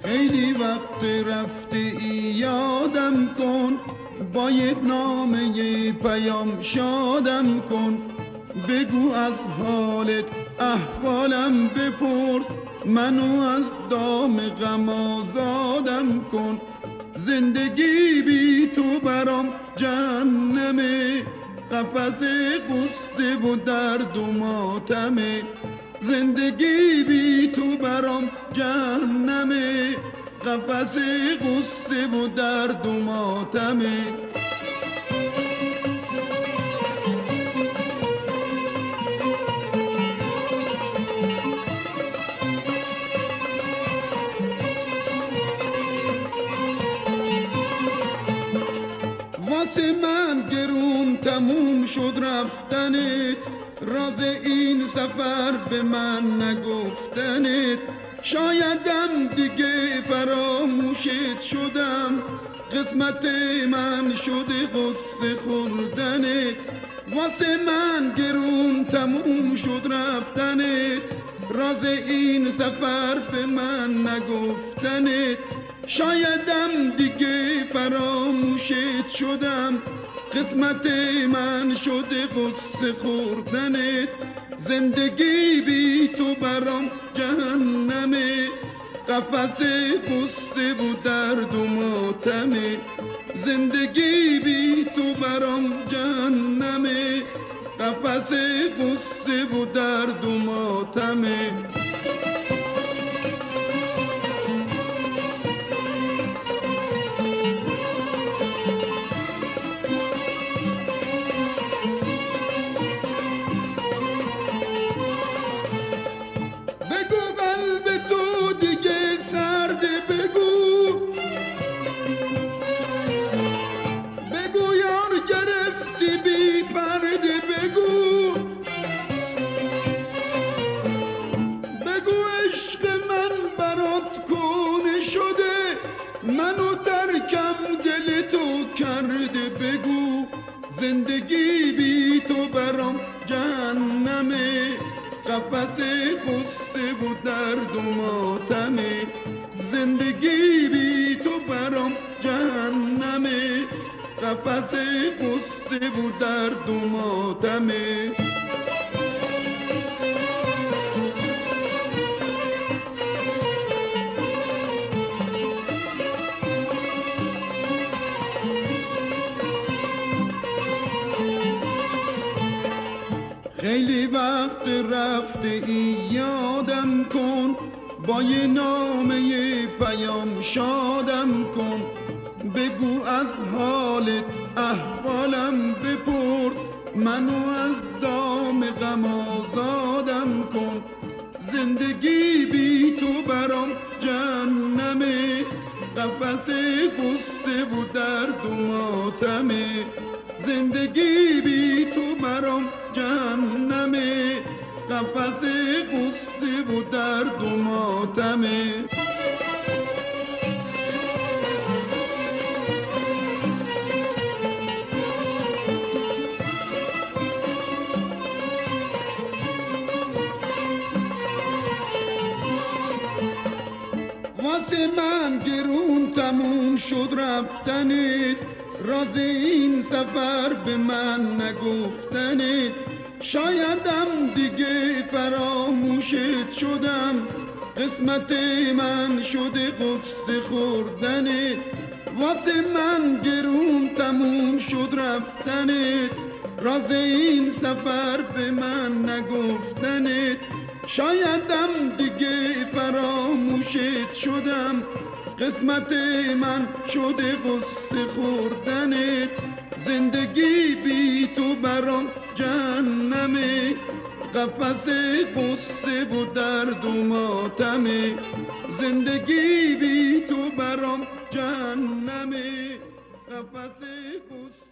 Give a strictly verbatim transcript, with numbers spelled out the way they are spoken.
خیلی وقت رفته ای یادم کن، با یک نامه پیام شادم کن. بگو از حالت احوالم بپرس، منو از دام غم آزادم کن. زندگی بی تو برام جهنمه، قفس قصه و درد و ماتمه. زندگی بی تو برام جهنمه، قفس قصه و درد و ماتمه. واسه من گرون تموم شد رفتنت، راز این سفر به من نگفتنت. شایدم دیگه فراموشت شدم، قسمت من شده قصه خوردنت. واسه من گرون تموم شد رفتنت، راز این سفر به من نگفتنت. شایدم دیگه فراموشت شدم، قسمت من شده قصه خوردنت. زندگی بی تو برام جهنمه، قفس قصه و درد و ماتمه. زندگی بی تو برام جهنمه، قفس قصه و درد و ماتمه. منو ترکم دل تو کرده، بگو زندگی بی تو برام جهنمه، قفس قصه و درد و ماتمه. زندگی بی تو برام جهنمه، قفس قصه و درد و ماتمه. خیلی وقت رفته ای یادم کن، با یه نامه پیام شادم کن. بگو از حالت احوالم بپرس، منو از دام غم آزادم کن. زندگی بی تو برام جهنمه، قفس قصه و درد و ماتمه. زندگی بی تو برام جهنمه، قفس قصه و درد و ماتمه. واسه من گرون تموم شد رفتنت، راز این سفر به من نگفتنت. شایدم دیگه فراموشت شدم، قسمت من شده قصه خوردنت. واسه من گرون تموم شد رفتنت، راز این سفر به من نگفتنت. شایدم دیگه فراموشت شدم، قسمت من شده قصه خوردنت. زندگی بی تو برام جهنمه، قفس قصه و درد و ماتمه. زندگی بی تو برام جهنمه، قفس قصه